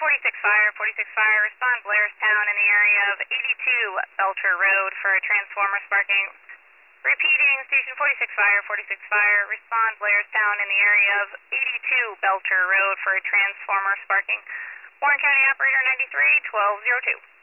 46 Fire, 46 Fire, respond Blairstown in the area of 82 Belcher Road for a transformer sparking. Repeating, Station 46 Fire, 46 Fire, respond Blairstown in the area of 82 Belcher Road for a transformer sparking. Warren County Operator 93, 1202.